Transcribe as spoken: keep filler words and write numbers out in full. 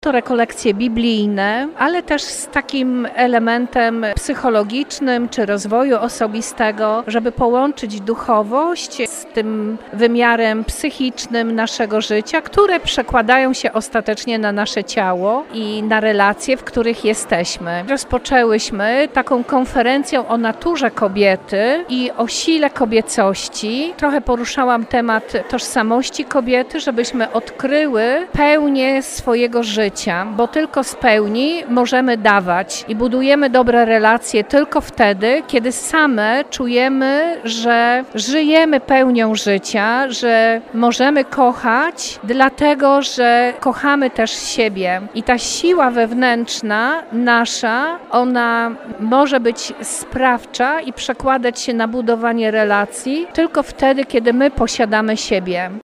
To rekolekcje biblijne, ale też z takim elementem psychologicznym czy rozwoju osobistego, żeby połączyć duchowość z tym wymiarem psychicznym naszego życia, które przekładają się ostatecznie na nasze ciało i na relacje, w których jesteśmy. Rozpoczęłyśmy taką konferencją o naturze kobiety i o sile kobiecości. Trochę poruszałam temat tożsamości kobiety, żebyśmy odkryły pełnię swojego życia. Bo tylko z pełni możemy dawać i budujemy dobre relacje tylko wtedy, kiedy same czujemy, że żyjemy pełnią życia, że możemy kochać, dlatego że kochamy też siebie. I ta siła wewnętrzna nasza, ona może być sprawcza i przekładać się na budowanie relacji tylko wtedy, kiedy my posiadamy siebie.